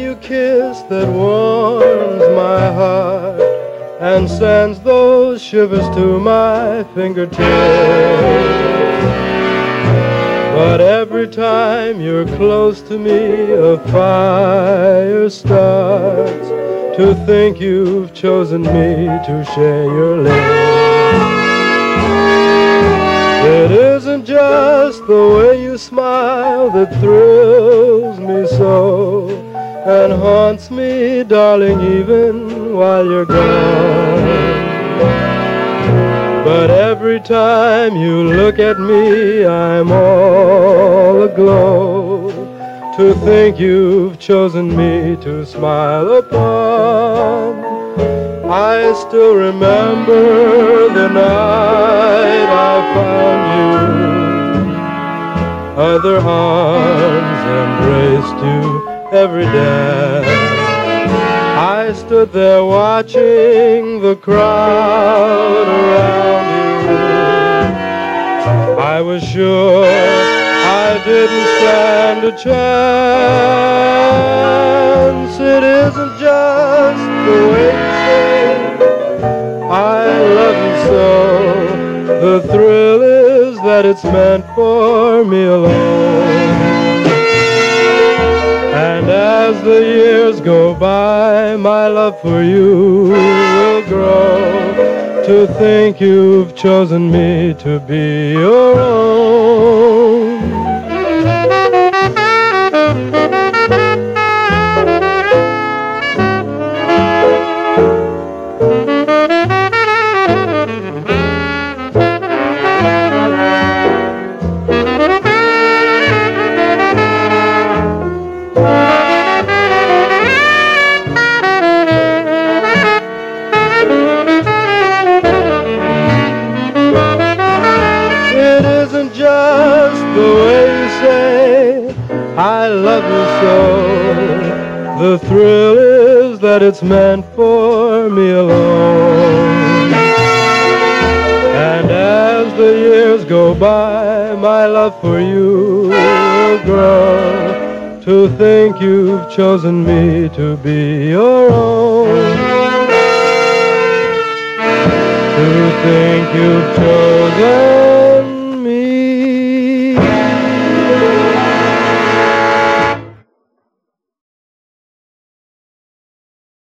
you kiss that warms my heart and sends those shivers to my fingertips. But every time you're close to me, a fire starts to think you've chosen me to share your lips. It isn't just the way you smile that thrills me so and haunts me, darling, even while you're gone. But every time you look at me, I'm all aglow to think you've chosen me to smile upon. I still remember the night I found you. Other arms embraced you every day. I stood there watching the crowd around you. I was sure I didn't stand a chance. It isn't just the way you say I love you so. The thrill is that it's meant for me alone. And as the years go by, my love for you will grow to think you've chosen me to be your own. It isn't just the way you say I love you so. The thrill is that it's meant for me alone. And as the years go by, my love for you will grow to think you've chosen me to be your own. To think you've chosen